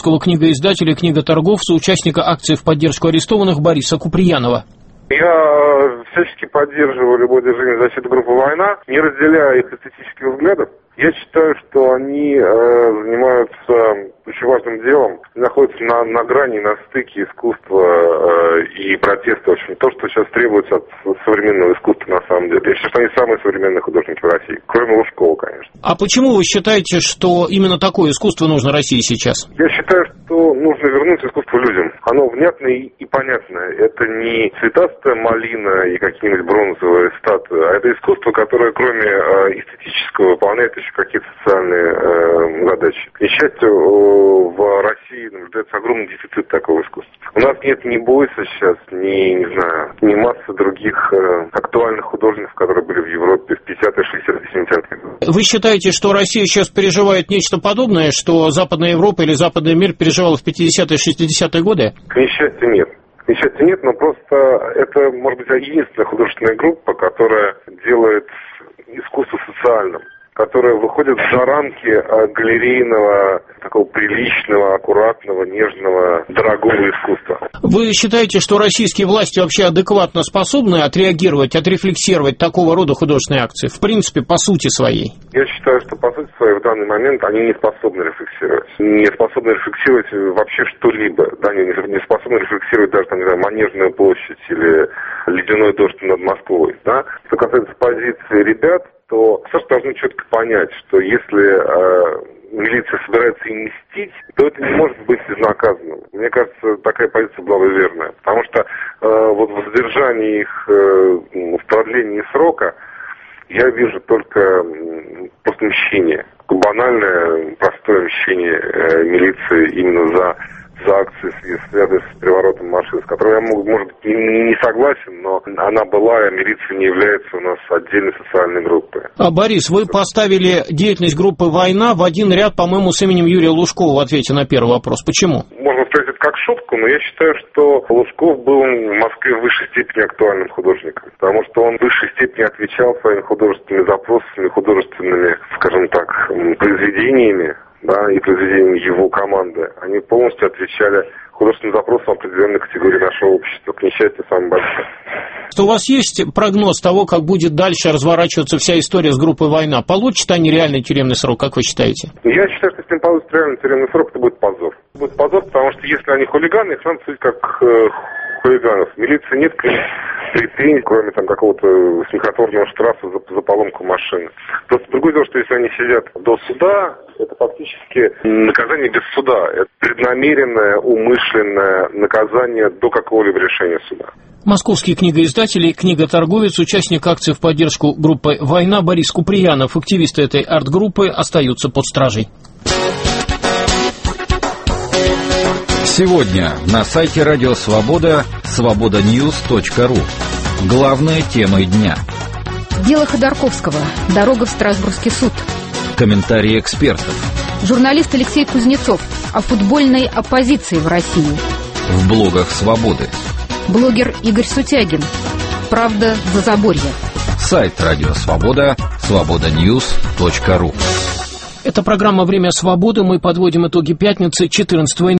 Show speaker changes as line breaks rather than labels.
московского книгоиздателя, книготорговца, участника акции в поддержку арестованных Бориса Куприянова.
Я всячески поддерживаю любое движение защиты группы «Война», не разделяя их эстетических взглядов. Я считаю, что они занимаются очень важным делом, находятся на грани, на стыке искусства и протеста. В общем, то, что сейчас требуется от современного искусства на самом деле. Я считаю, что они самые современные художники в России, кроме Лужкова, конечно.
А почему вы считаете, что именно такое искусство нужно России сейчас?
Я считаю, что нужно вернуть искусство людям. Оно внятное и понятное. Это не цветастая малина и какие-нибудь бронзовые статуи, а это искусство, которое кроме эстетического выполняет еще какие-то социальные задачи. К несчастью, в России наблюдается огромный дефицит такого искусства. У нас нет ни Бойса сейчас, ни массы других актуальных художников, которые были в Европе в 50-е, 60-е, 70-е годы.
Вы считаете, что Россия сейчас переживает нечто подобное, что Западная Европа или Западный мир переживал в 50-е, 60-е годы?
К несчастью, нет. К несчастью, нет, но просто это, может быть, единственная художественная группа, которая делает искусство социальным, которая выходит за рамки галерейного, такого приличного, аккуратного, нежного, дорогого искусства.
Вы считаете, что российские власти вообще адекватно способны отреагировать, отрефлексировать такого рода художественные акции? В принципе, по сути своей.
Я считаю, что по сути своей в данный момент они не способны рефлексировать. Не способны рефлексировать вообще что-либо. Да, они не способны рефлексировать даже, там, не знаю, Манежную площадь или ледяной дождь над Москвой. Да? Что касается позиции ребят, то все должны четко понять, что если милиция собирается им мстить, то это не может быть безнаказанным. Мне кажется, такая позиция была бы верная. Потому что вот в задержании их, в продлении срока, я вижу только просто мщение. Банальное, простое мщение милиции именно за акции, связанные с переворотом машин, с которой я, может быть, не согласен, но она была, и милиция не является у нас отдельной социальной группой.
Борис, вы поставили деятельность группы «Война» в один ряд, по-моему, с именем Юрия Лужкова в ответе на первый вопрос. Почему?
Можно сказать это как шутку, но я считаю, что Лужков был в Москве в высшей степени актуальным художником, потому что он в высшей степени отвечал своими художественными запросами, художественными, скажем так, произведениями, да, и произведениями его команды. Они полностью отвечали художественным запросам определенной категории нашего общества, к несчастью, самым большим.
Что у вас есть прогноз того, как будет дальше разворачиваться вся история с группой «Война»? Получат они реальный тюремный срок, как вы считаете?
Я считаю, что если им получат реальный тюремный срок, это будет позор. Это будет позор, потому что если они хулиганы, их надо судить как хулиганов. В милиции нет претензий, кроме там какого-то смехотворного штрафа за поломку машины. Просто другое дело, что если они сидят до суда, это фактически наказание без суда. Это преднамеренное, умышленное наказание до какого-либо решения суда.
Московский книгоиздатель и книготорговец, участник акции в поддержку группы «Война» Борис Куприянов, активисты этой арт-группы, остаются под стражей.
Сегодня на сайте Радио Свобода свободаnews.ру. Главные темы дня.
Дело Ходорковского. Дорога в Страсбургский суд.
Комментарии экспертов.
Журналист Алексей Кузнецов о футбольной оппозиции в России.
В блогах Свободы.
Блогер Игорь Сутягин. Правда за заборье.
Сайт Радио Свобода свободаnews.ру.
Это программа «Время свободы». Мы подводим итоги пятницы, 14